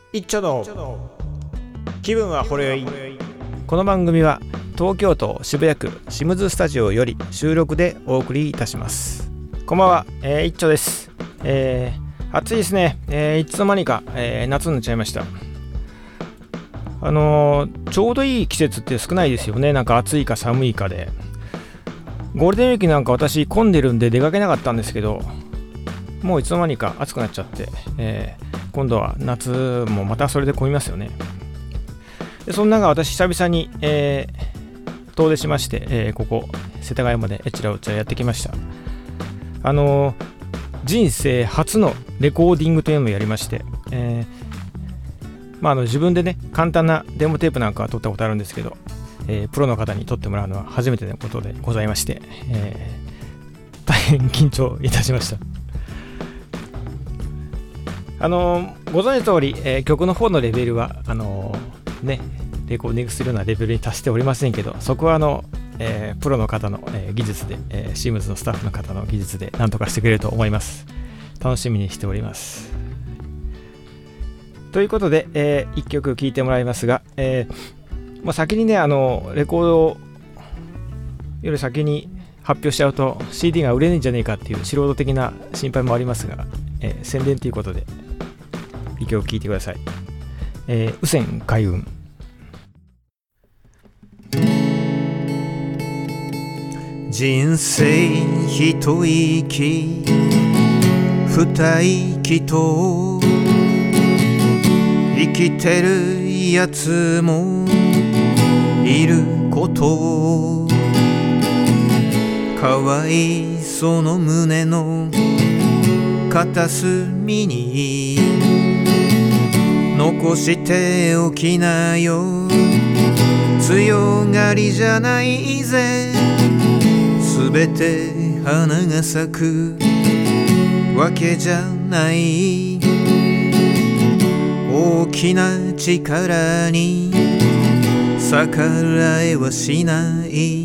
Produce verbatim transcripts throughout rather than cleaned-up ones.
一丁の気分はほろ酔い。この番組は東京都渋谷区シムズスタジオより収録でお送りいたします。こんばんは、えー、一丁です。えー、暑いですね、えー、いつの間にか、えー、夏になっちゃいました。あのー、ちょうどいい季節って少ないですよね。なんか暑いか寒いかで。ゴールデンウィークなんか私混んでるんで出かけなかったんですけど、もういつの間にか暑くなっちゃって、えー、今度は夏もまたそれで混みますよね。でそんな中私久々に、えー、遠出しまして、えー、ここ世田谷までえちらおちらやってきました。あのー、人生初のレコーディングというのをやりまして、えーまあ、あの自分でね簡単なデモテープなんかは撮ったことあるんですけど、えー、プロの方に撮ってもらうのは初めてのことでございまして、えー、大変緊張いたしました。あのー、ご存知の通り、えー、曲の方のレベルはあのー、ねレコーディングするようなレベルに達しておりませんけど、そこはあの、えー、プロの方の、えー、技術で、えー、シームズのスタッフの方の技術で何とかしてくれると思います。楽しみにしております。ということで、えー、いっきょく聴いてもらいますが、えー、もう先にねあのレコードをより先に発表しちゃうと シーディー が売れないんじゃねえかっていう素人的な心配もありますが、えー、宣伝ということでいっきょく聴いてください。えー、雨泉開運。 人生一息二息と生きてるやつもいることかわいその胸の片隅に残しておきなよ。強がりじゃないぜ、すべて花が咲くわけじゃない。大きな力に逆らえはしない。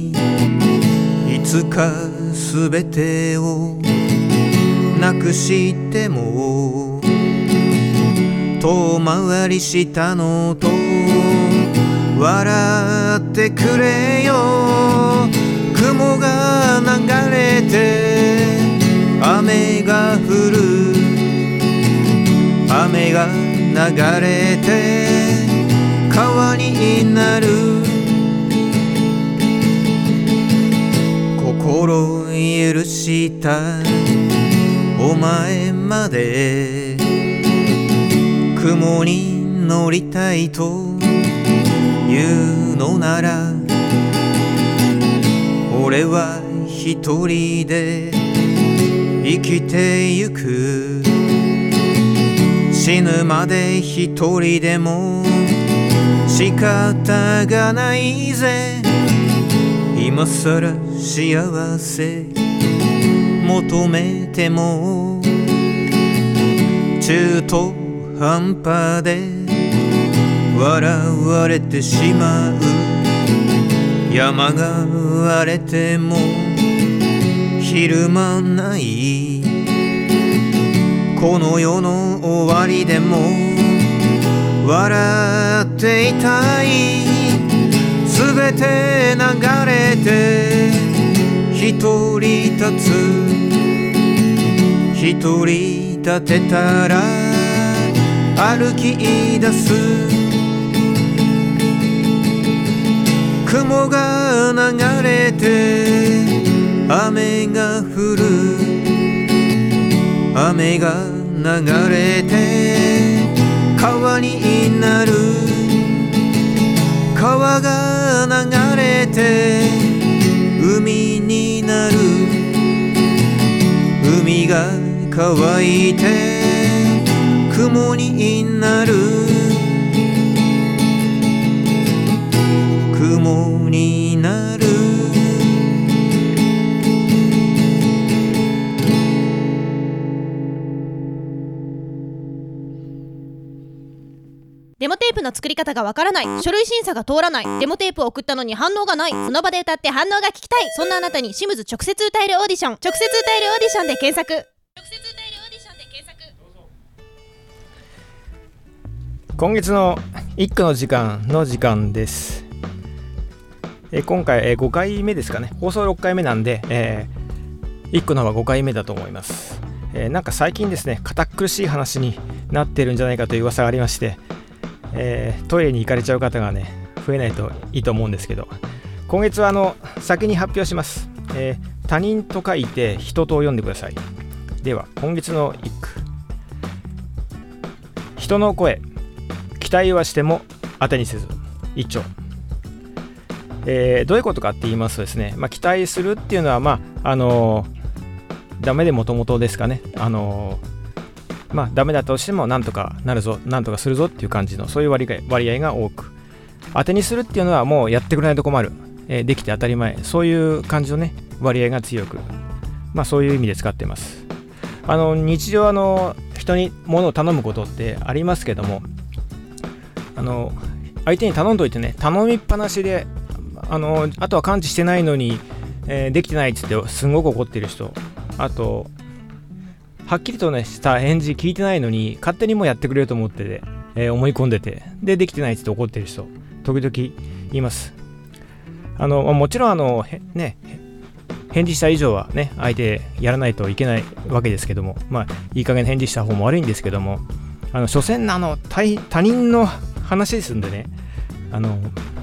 いつかすべてをなくしても遠回りしたのと笑ってくれよ。雲が流れて雨が降る、雨が流れて川になる。心許したお前まで雲に乗りたいと言うのなら、俺は一人で生きてゆく。死ぬまで一人でも仕方がないぜ。今さら幸せ求めても中途半端で笑われてしまう。山が割れてもひるまない。この世の終わりでも笑っていたい。すべて流れて一人立つ。一人立てたら歩き出す。雲が流れて雨が降る、雨が流れて川になる。川が流れて海になる。海が乾いて雲になる。雲になる。 デモテープの作り方がわからない、書類審査が通らない、デモテープを送ったのに反応がない、その場で歌って反応が聞きたい、そんなあなたにシムズ直接歌えるオーディション、直接歌えるオーディションで検索。直接歌えるオーディションで検索。 今月の一句の時間の時間です。え今回、えー、ごかいめですかね。放送ろっかいめなんで、えー、一句の方はごかいめだと思います。えー、なんか最近ですね、堅苦しい話になってるんじゃないかという噂がありまして、えー、トイレに行かれちゃう方がね増えないといいと思うんですけど、今月はあの先に発表します。えー、他人と書いて人と読んでください。では今月の一句。人の声、期待はしても当てにせず。一丁。えー、どういうことかって言いますとですね、まあ、期待するっていうのはまああのー、ダメでもともとですかね。あのー、まあダメだとしてもなんとかなるぞ、なんとかするぞっていう感じのそういう割合、割合が多く、当てにするっていうのはもうやってくれないと困る、えー、できて当たり前、そういう感じのね割合が強く、まあそういう意味で使っています。あの日常あの人に物を頼むことってありますけども、あの相手に頼んどいてね、頼みっぱなしであのあとは感知してないのに、えー、できてないっつってすんごく怒ってる人、あとはっきりとねした返事聞いてないのに勝手にもうやってくれると思ってて、えー、思い込んでて、でできてないっつって怒ってる人時々います。あのもちろんあのね返事した以上はね相手やらないといけないわけですけども、まあいい加減返事した方も悪いんですけども、あの所詮あの 他, 他人の話ですんでね、あの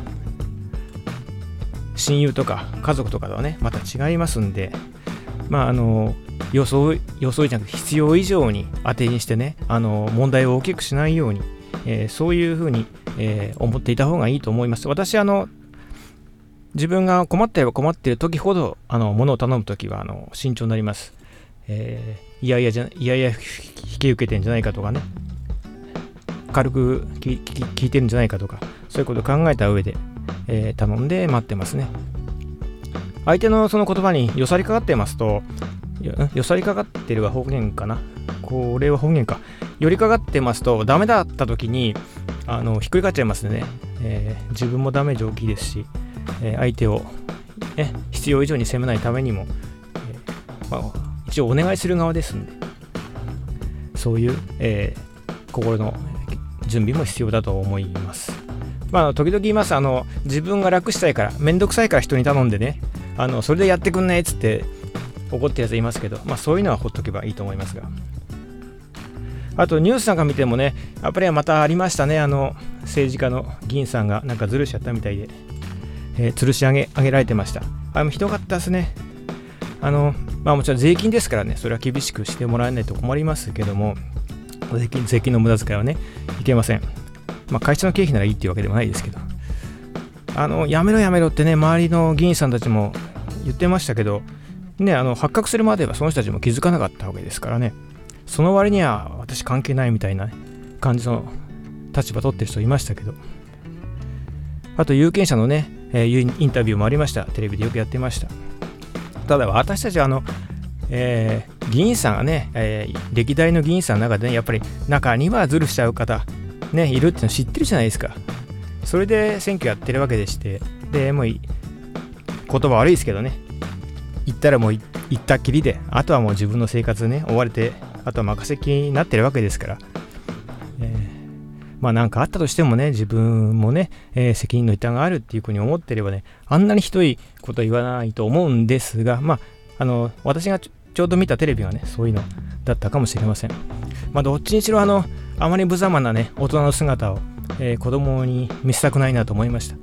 親友とか家族とかとはねまた違いますんで、まああの予想予想じゃなくて必要以上に当てにしてね、あの問題を大きくしないように、えー、そういうふうに、えー、思っていた方がいいと思います。私あの自分が困っていれば困っている時ほどあの物を頼む時はあの慎重になります。えー、いやいやじゃいやいや引き受けてんじゃないかとかね、軽く聞, 聞いてるんじゃないかとか、そういうことを考えた上で、えー、頼んで待ってますね。相手のその言葉によさりかかってますと、よ, よさりかかってるは方言かな、これは方言か、寄りかかってますとダメだった時にあのひっくり返っちゃいますね。えー、自分もダメージ大きいですし、えー、相手を、ね、必要以上に責めないためにも、えーまあ、一応お願いする側ですんで、そういう、えー、心の準備も必要だと思います。まあ時々言います。あの自分が楽したいから、めんどくさいから人に頼んでね、あのそれでやってくんねえっつって怒ってるやついますけど、まあそういうのはほっとけばいいと思いますが、あとニュースなんか見てもね、やっぱりまたありましたね。あの政治家の議員さんがなんかずるしちゃったみたいで、えー、吊るし上げ上げられてました。あれもひどかったですね。あのまあもちろん税金ですからね、それは厳しくしてもらえないと困りますけども、税金、税金の無駄遣いはねいけません。まあ会社の経費ならいいっていうわけでもないですけど、あのやめろやめろってね周りの議員さんたちも言ってましたけどね、あの発覚するまではその人たちも気づかなかったわけですからね。その割には私関係ないみたいな、ね、感じの立場取ってる人いましたけど、あと有権者のね、えー、インタビューもありました。テレビでよくやってました。ただ私たちはあの、えー、議員さんがね、えー、歴代の議員さんの中でね、やっぱり中にはズルしちゃう方ねいるっていうの知ってるじゃないですか。それで選挙やってるわけでして、でもう言葉悪いですけどね、言ったらもう言ったきりで、あとはもう自分の生活ね追われて、あとは任せきになってるわけですから、えー、まあ何かあったとしてもね、自分もね、えー、責任の負担があるっていうふうに思ってればね、あんなにひどいこと言わないと思うんですが、まああの私がち ょ, ちょうど見たテレビがねそういうのだったかもしれません。まあどっちにしろあのあまり無様なね大人の姿を、えー、子供に見せたくないなと思いました。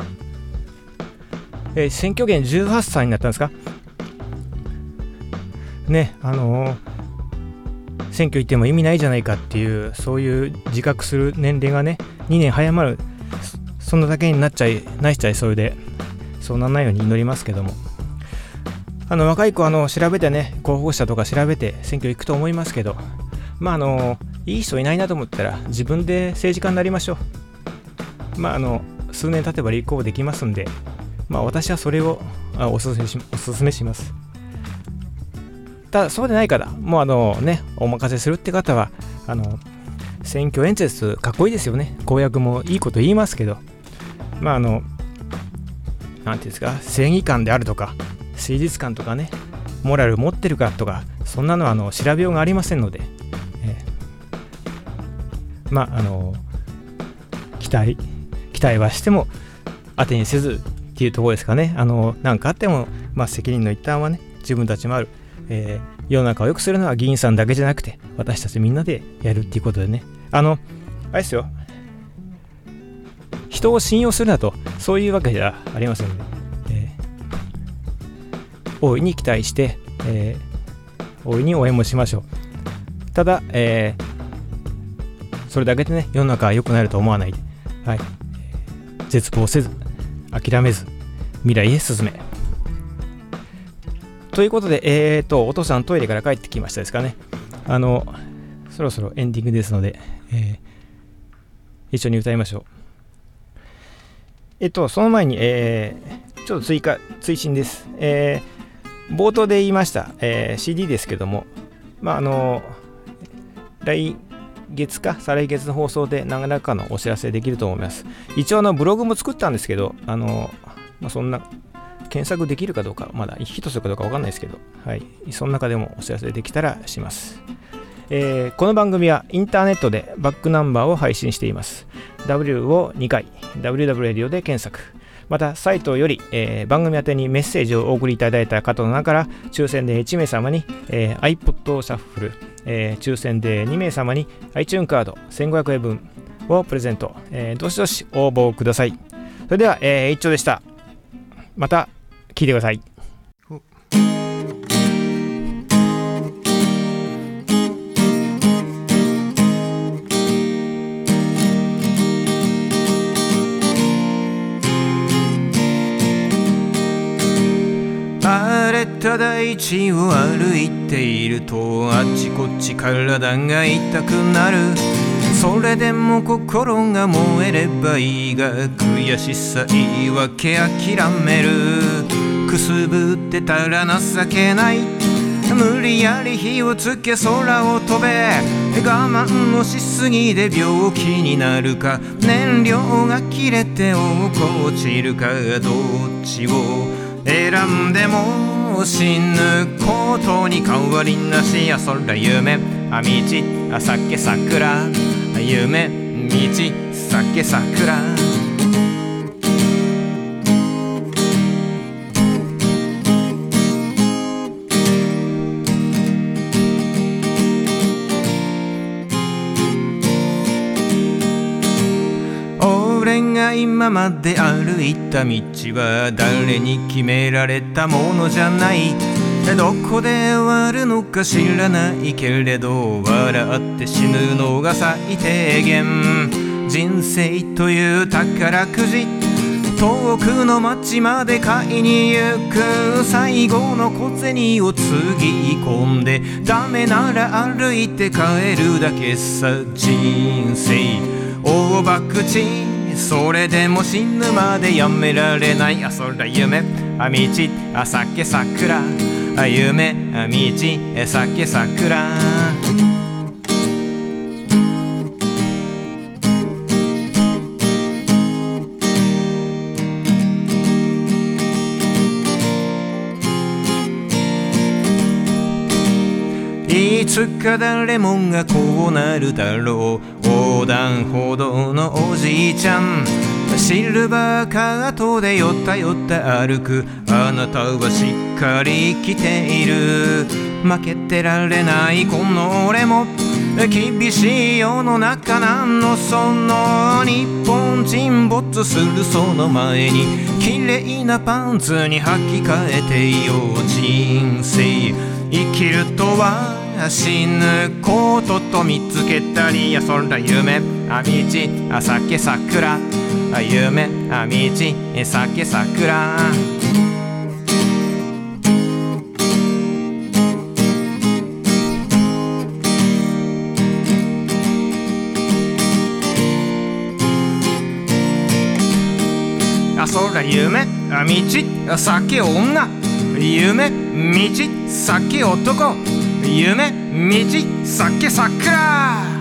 えー、選挙権じゅうはっさいになったんですかね。あのー、選挙行っても意味ないじゃないかっていう、そういう自覚する年齢がねにねん早まる、そんなだけになっちゃいないちゃいそうで、そうならないように祈りますけども、あの若い子あの調べてね、候補者とか調べて選挙行くと思いますけど、まああのいい人いないなと思ったら自分で政治家になりましょう。まああの数年経てば立候補できますんで、まあ私はそれをおすすめし、おすすめします。ただそうでない方、もうあのねお任せするって方は、あの選挙演説かっこいいですよね。公約もいいこと言いますけど、まああのなんていうんですか、正義感であるとか誠実感とかね、モラル持ってるかとか、そんなのはあの調べようがありませんので、えー、まああの待期待はしても当てにせずっていうところですかね。あの何かあっても、まあ、責任の一端はね自分たちもある、えー、世の中を良くするのは議員さんだけじゃなくて私たちみんなでやるっていうことでね、あのあれですよ、人を信用するなとそういうわけではありませんので、えー、大いに期待して、えー、大いに応援もしましょう。ただ、えー、それだけでね世の中は良くなると思わないで、はい、絶望せず諦めず未来へ進めということで、えーとお父さんトイレから帰ってきましたですかね。あのそろそろエンディングですので、えー、一緒に歌いましょう。えっとその前に、えー、ちょっと追加追伸です。えー、冒頭で言いました、えー、シーディー ですけども、まああの来月か再来月の放送で何らかのお知らせできると思います。一応あのブログも作ったんですけど、あの、まあ、そんな検索できるかどうかまだヒットするかどうか分かんないですけど、はい、その中でもお知らせできたらします。えー、この番組はインターネットでバックナンバーを配信しています。 W をにかい ダブリューダブリュー レディオで検索、またサイトより、えー、番組宛てにメッセージをお送りいただいた方の中から抽選でいち名様に、えー、iPod シャッフル、えー、抽選でに名様に iTunes カードせんごひゃくえん分をプレゼント、えー、どしどし応募ください。それでは、えー、一丁でした。また聞いてください。 荒れた大地を歩いているとあちこち体が痛くなる。それでも心が燃えればいいが悔しさ言い訳諦める。くすぶってたら情けない。無理やり火をつけ空を飛べ。我慢をしすぎで病気になるか燃料が切れて落っこちるかどっちを選んでも死ぬことに変わりなし。あそら夢あ道あ酒桜夢道酒桜俺が今まで歩いた道は誰に決められたものじゃない。どこで終わるのか知らないけれど笑って死ぬのが最低限。人生という宝くじ遠くの町まで買いに行く。最後の小銭をつぎ込んでダメなら歩いて帰るだけさ。人生大博打それでも死ぬまでやめられない。あそら夢あ道あ酒桜あ夢あ道酒桜いつか誰もがこうなるだろう。横断歩道のおじいちゃんシルバーカートでよったよった歩く。あなたはしっかり生きている。負けてられないこの俺も厳しい世の中なんのその日本沈没するその前に綺麗なパンツに履き替えていよう。人生生きるとは死ぬことと見つけたり。やそら夢あ道あ酒桜あ夢あ道酒桜あそら夢あ道あ酒女夢道酒男夢道酒桜